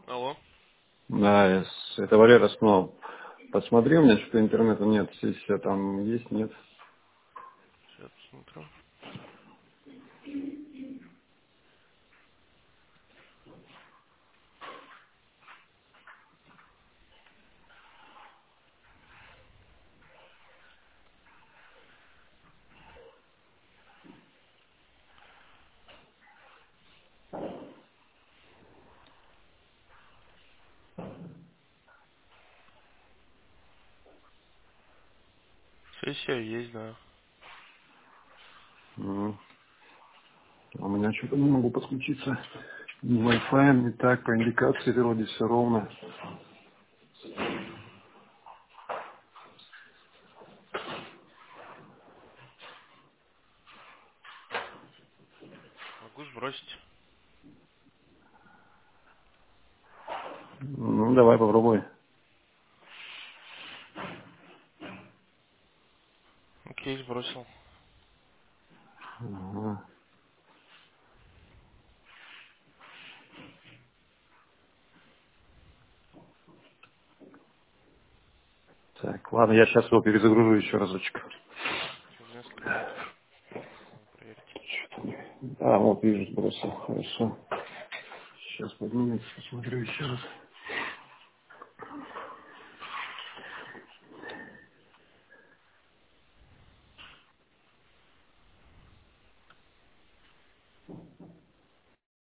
Алло. Да, это Валера снова. Посмотри, у меня что-то интернета нет. Сессия там есть, нет? Сейчас посмотрю. Сессия есть, да. М. А у меня что-то не могу подключиться. Ни Wi-Fi, не так, по индикации вроде все ровно. Могу сбросить. Ну, давай попробуй. Окей, сбросил. Ага. Так, ладно, я сейчас его перезагружу еще разочек. Через несколько минут. Надо проверить. А, вот вижу, сбросил. Хорошо. Сейчас поднимется, посмотрю еще раз.